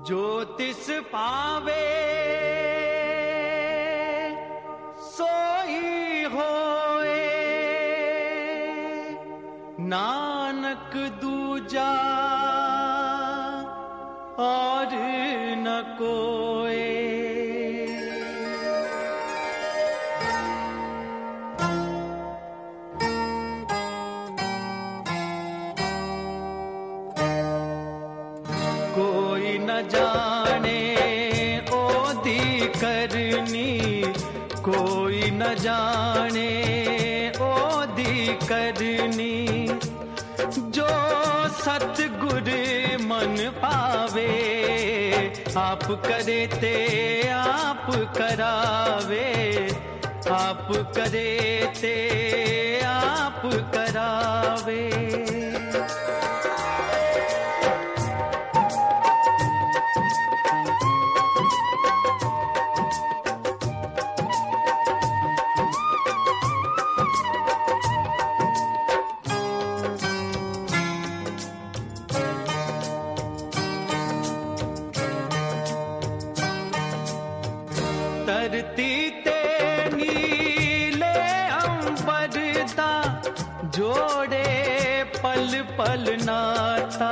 जो तिस पावे सोई होए, नानक दूजा और न कोई। कोई न जाने ओदी करनी, कोई न जाने ओदी करनी, जो सतगुर मन पावे, आप करे ते आप करावे, आप करे ते आप करावे। धरती ते नीले अंबरदा, जोड़े पल पल नाता,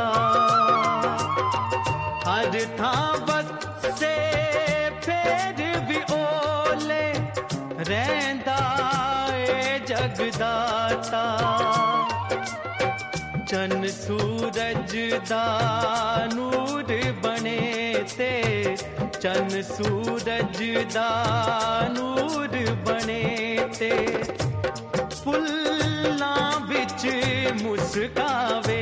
हर थां बसे फेर भी ओले, रहंदा ए जगदाता। चन सूरज दा नूर बने ते, चन सूरज दा नूर बने ते, फुल्लां विच मुस्कावे,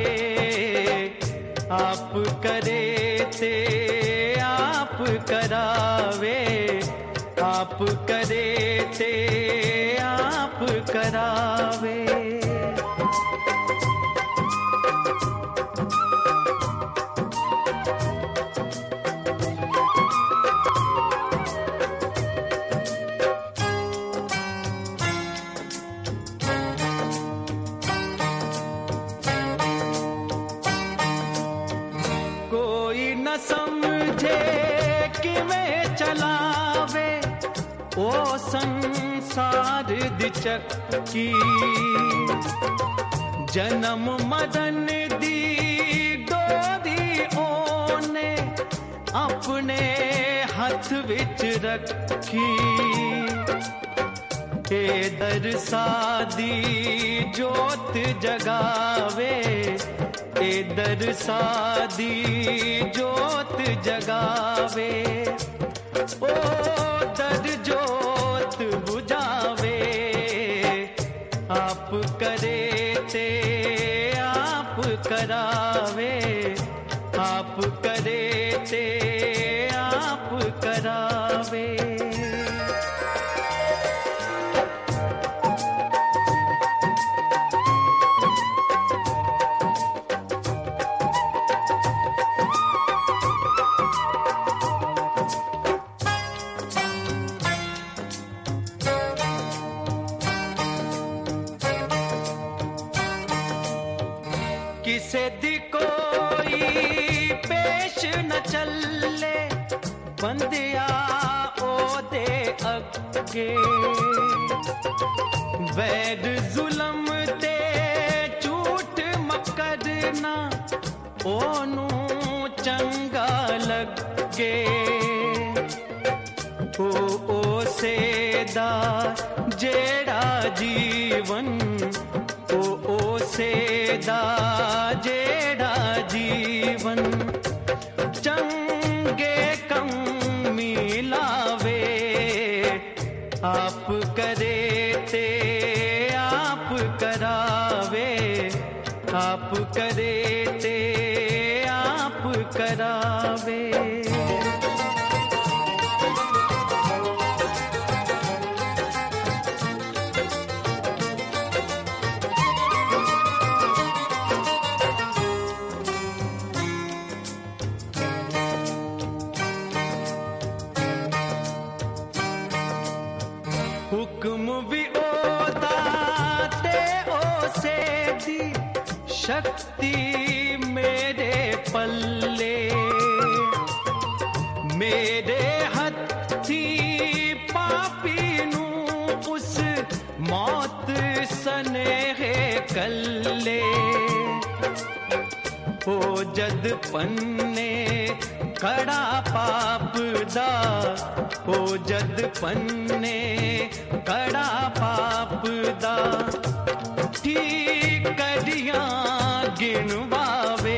आप करे ते आप करावे, आप करे ते आप करावे। न समझे किवें चलावे ओ संसार दी चक्की, जन्म मरण दी डोरी ओने अपने हथ विच रखी। ए दरसादी जोत जगावे, ए दरसादी जोत जगावे, ओ दर जोत बुझावे, आप करे ते आप करावे, आप करे ते आप करावे। किसे दी कोई पेश न चले, बंदिया ओदे अगे, वैर जुलम ते झूठ मकरना ओनू चंगा लगे। ओ सेदा जेड़ा जीवन, ओ सेदा जेड़ा जीवन, चंगे कम मिलावे, आप करे ते आप करावे, आप करे ते आप करावे। हुक्म भी ओदा ते ओ से दी, शक्ति मेरे पल्ले, मेरे हत्थी पापी नू उस मौत सनेहे कल्ले ओ जद पन्ने कड़ा पाप दा ओ जद पन्ने कड़ा पाप दा ठीक करियां गिनवावे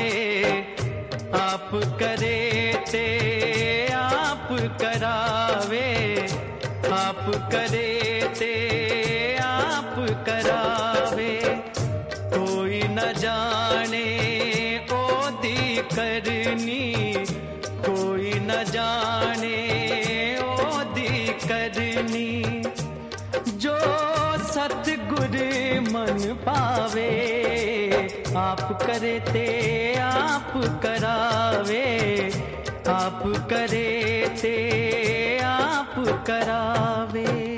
आप करे ते आप करावे आप करे ते आप करावे कोई न जाने ओदी करनी कोई न जाने ओदी करनी जो सतगुर मन पावे आप करे ते आप करावे आप करे ते आप करावे।